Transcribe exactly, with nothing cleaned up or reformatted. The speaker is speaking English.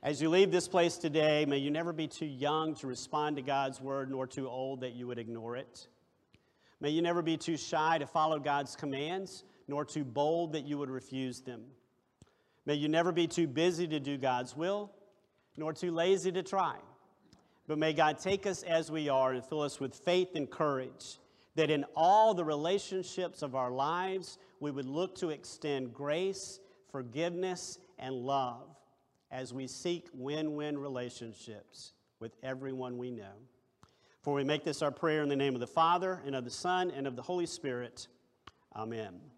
As you leave this place today, may you never be too young to respond to God's word, nor too old that you would ignore it. May you never be too shy to follow God's commands, nor too bold that you would refuse them. May you never be too busy to do God's will, nor too lazy to try. But may God take us as we are and fill us with faith and courage, that in all the relationships of our lives, we would look to extend grace, forgiveness, and love as we seek win-win relationships with everyone we know. For we make this our prayer in the name of the Father, and of the Son, and of the Holy Spirit. Amen.